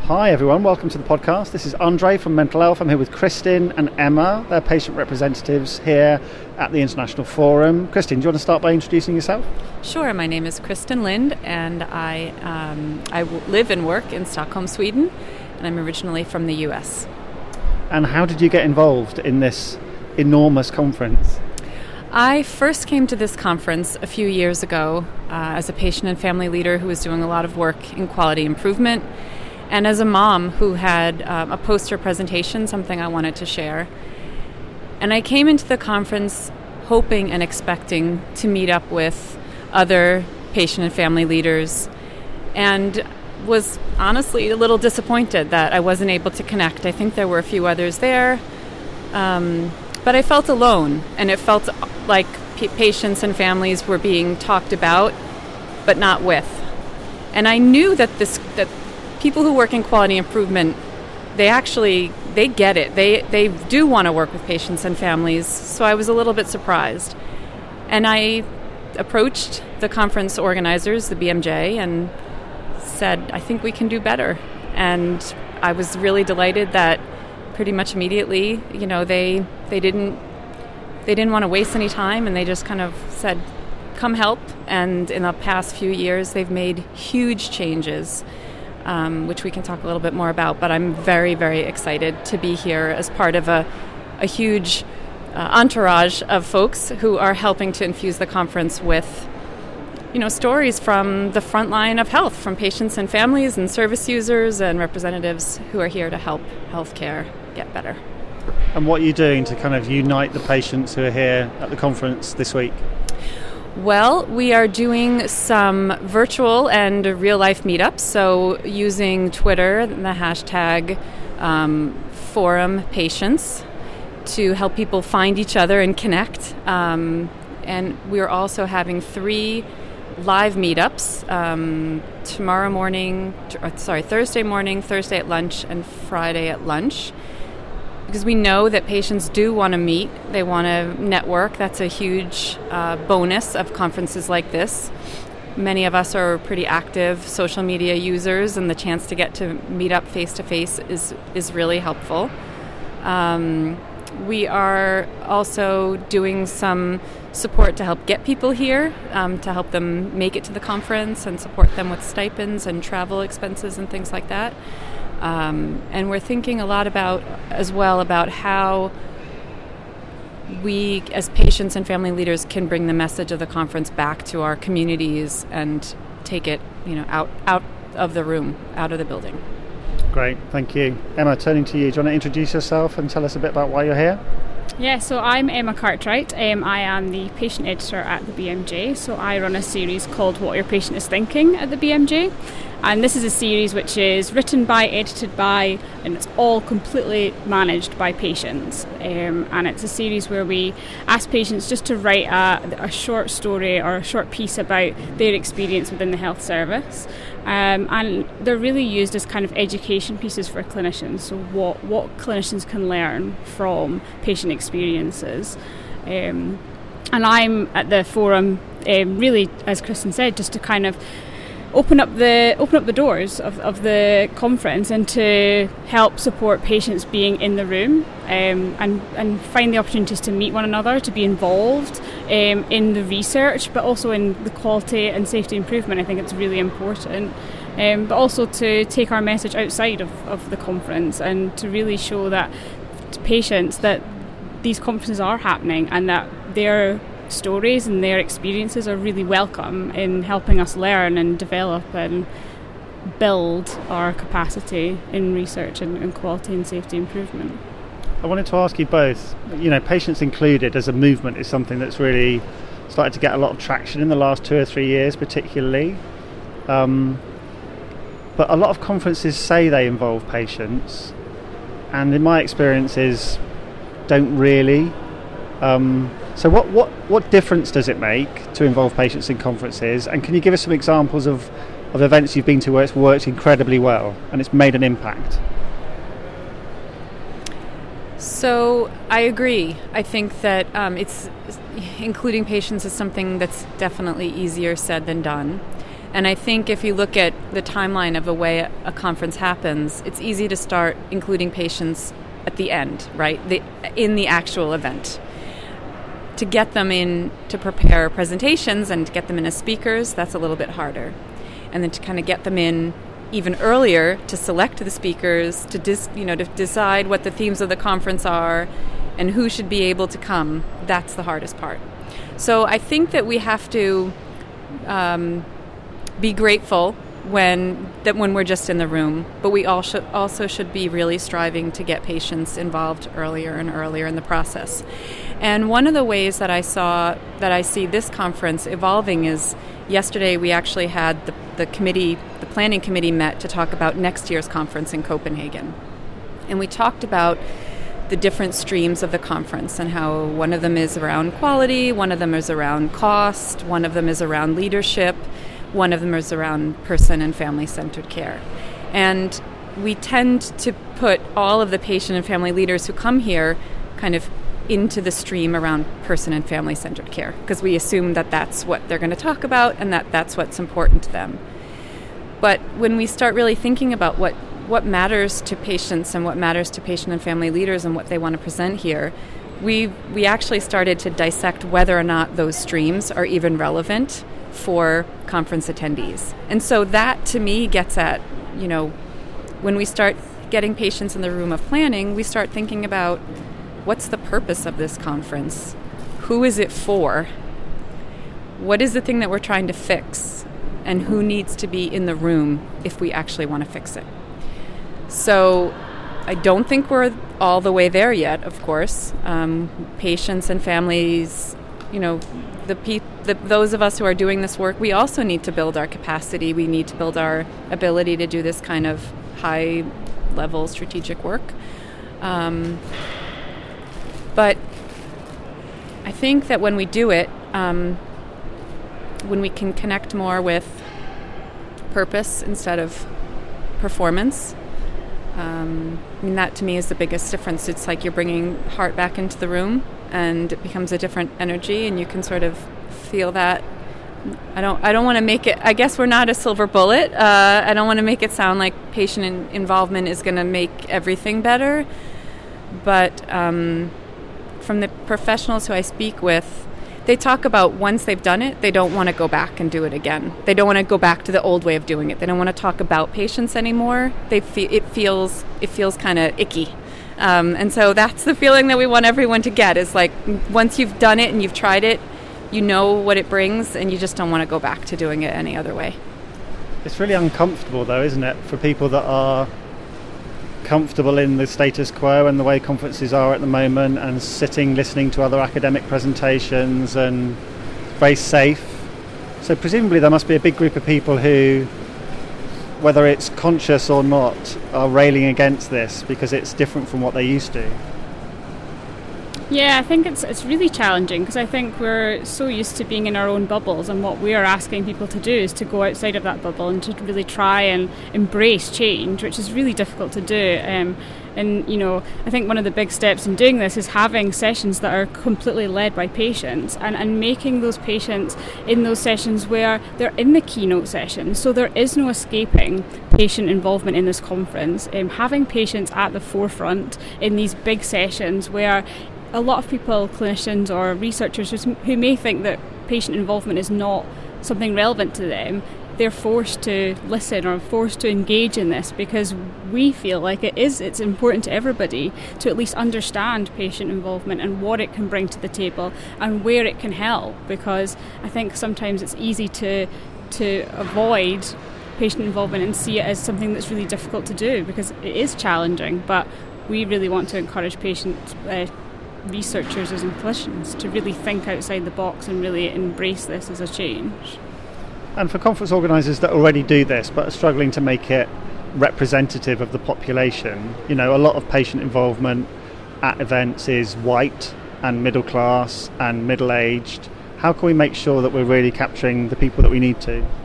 Hi everyone, welcome to the podcast. This is Andre from Mental Health. I'm here with Kristin and Emma. They're patient representatives here at the International Forum. Kristin, do you want to start by introducing yourself? Sure, my name is Kristin Lind and I live and work in Stockholm, Sweden, and I'm originally from the US. And how did you get involved in this enormous conference? I first came to this conference a few years ago as a patient and family leader who was doing a lot of work in quality improvement, and as a mom who had a poster presentation, something I wanted to share. And I came into the conference hoping and expecting to meet up with other patient and family leaders, and was honestly a little disappointed that I wasn't able to connect. I think there were a few others there, but I felt alone, and it felt like patients and families were being talked about, but not with. And I knew that people who work in quality improvement, they get it. They do want to work with patients and families, so I was a little bit surprised. And I approached the conference organizers, the BMJ, and said, I think we can do better. And I was really delighted that pretty much immediately, they didn't want to waste any time, and they just kind of said, come help. And in the past few years, they've made huge changes, which we can talk a little bit more about. But I'm very, very excited to be here as part of a huge entourage of folks who are helping to infuse the conference with stories from the front line of health, from patients and families and service users and representatives who are here to help healthcare get better. And what are you doing to kind of unite the patients who are here at the conference this week? Well, we are doing some virtual and real-life meetups, so using Twitter, the hashtag Forum Patients, to help people find each other and connect. And we're also having 3 live meetups Thursday morning, Thursday at lunch, and Friday at lunch. Because we know that patients do want to meet, they want to network. That's a huge bonus of conferences like this. Many of us are pretty active social media users, and the chance to get to meet up face-to-face is really helpful. We are also doing some support to help get people here, to help them make it to the conference and support them with stipends and travel expenses and things like that. And we're thinking a lot about how we as patients and family leaders can bring the message of the conference back to our communities and take it out of the room, out of the building. Great, thank you. Emma, turning to you, do you want to introduce yourself and tell us a bit about why you're here? Yeah, so I'm Emma Cartwright. I am the patient editor at the BMJ. So I run a series called What Your Patient Is Thinking at the BMJ. And this is a series which is written by, edited by, and it's all completely managed by patients. And it's a series where we ask patients just to write a short story or a short piece about their experience within the health service. And they're really used as kind of education pieces for clinicians. So what clinicians can learn from patient experiences. And I'm at the forum, really, as Kristin said, just to kind of open up the doors of the conference and to help support patients being in the room, and find the opportunities to meet one another, to be involved in the research, but also in the quality and safety improvement. I think it's really important, but also to take our message outside of the conference and to really show that to patients that these conferences are happening and that their stories and their experiences are really welcome in helping us learn and develop and build our capacity in research and quality and safety improvement. I wanted to ask you both, patients included as a movement is something that's really started to get a lot of traction in the last 2 or 3 years particularly, but a lot of conferences say they involve patients, and in my experiences don't really. So what difference does it make to involve patients in conferences? And can you give us some examples of events you've been to where it's worked incredibly well and it's made an impact? So I agree. I think that it's including patients is something that's definitely easier said than done. And I think if you look at the timeline of the way a conference happens, it's easy to start including patients at the end, right? In the actual event. To get them in to prepare presentations and to get them in as speakers, that's a little bit harder. And then to kind of get them in even earlier to select the speakers, to decide what the themes of the conference are and who should be able to come, that's the hardest part. So I think that we have to be grateful when we're just in the room, but we also should be really striving to get patients involved earlier and earlier in the process. And one of the ways that I see this conference evolving is yesterday we actually had the planning committee met to talk about next year's conference in Copenhagen. And we talked about the different streams of the conference and how one of them is around quality, one of them is around cost, one of them is around leadership, one of them is around person and family-centered care. And we tend to put all of the patient and family leaders who come here kind of into the stream around person and family-centered care because we assume that that's what they're going to talk about and that's what's important to them. But when we start really thinking about what matters to patients and what matters to patient and family leaders and what they want to present here, we actually started to dissect whether or not those streams are even relevant for conference attendees. And so that, to me, gets at, when we start getting patients in the room of planning, we start thinking about what's the purpose of this conference? Who is it for? What is the thing that we're trying to fix? And who needs to be in the room if we actually want to fix it? So I don't think we're all the way there yet, of course. Patients and families, those of us who are doing this work, we also need to build our capacity. We need to build our ability to do this kind of high-level strategic work. But I think that when we do it, when we can connect more with purpose instead of performance, that to me is the biggest difference. It's like you're bringing heart back into the room and it becomes a different energy and you can sort of feel that. I don't want to make it, I guess we're not a silver bullet. I don't want to make it sound like patient involvement is going to make everything better. But from the professionals who I speak with, they talk about once they've done it, they don't want to go back and do it again. They don't want to go back to the old way of doing it. They don't want to talk about patients anymore. It feels kind of icky. And so that's the feeling that we want everyone to get, is like once you've done it and you've tried it, you know what it brings and you just don't want to go back to doing it any other way. It's really uncomfortable though, isn't it, for people that are comfortable in the status quo and the way conferences are at the moment and sitting listening to other academic presentations and very safe. So presumably there must be a big group of people who, whether it's conscious or not, are railing against this because it's different from what they used to. Yeah, I think it's really challenging because I think we're so used to being in our own bubbles, and what we are asking people to do is to go outside of that bubble and to really try and embrace change, which is really difficult to do. And I think one of the big steps in doing this is having sessions that are completely led by patients and making those patients in those sessions where they're in the keynote session. So there is no escaping patient involvement in this conference. Having patients at the forefront in these big sessions where a lot of people, clinicians or researchers who may think that patient involvement is not something relevant to them, they're forced to listen or forced to engage in this because we feel like it's important to everybody to at least understand patient involvement and what it can bring to the table and where it can help, because I think sometimes it's easy to avoid patient involvement and see it as something that's really difficult to do because it is challenging, but we really want to encourage patients, researchers and clinicians to really think outside the box and really embrace this as a change. And for conference organisers that already do this but are struggling to make it representative of the population, a lot of patient involvement at events is white and middle class and middle-aged. How can we make sure that we're really capturing the people that we need to?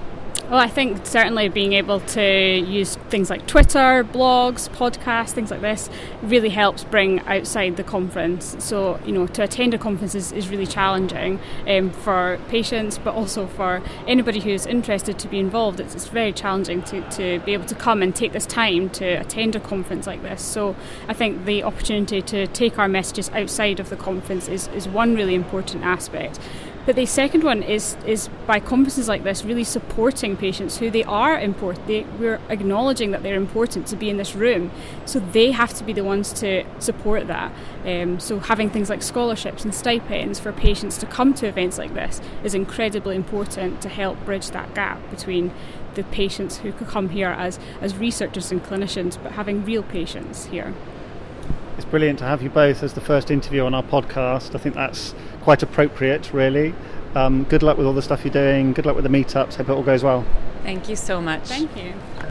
Well, I think certainly being able to use things like Twitter, blogs, podcasts, things like this really helps bring outside the conference. So, to attend a conference is really challenging for patients, but also for anybody who's interested to be involved. It's very challenging to be able to come and take this time to attend a conference like this. So I think the opportunity to take our messages outside of the conference is one really important aspect. But the second one is by conferences like this really supporting patients who they are important. We're acknowledging that they're important to be in this room, so they have to be the ones to support that. So having things like scholarships and stipends for patients to come to events like this is incredibly important to help bridge that gap between the patients who could come here as researchers and clinicians, but having real patients here. It's brilliant to have you both as the first interview on our podcast. I think that's quite appropriate, really. Good luck with all the stuff you're doing. Good luck with the meetups. Hope it all goes well. Thank you so much. Thank you.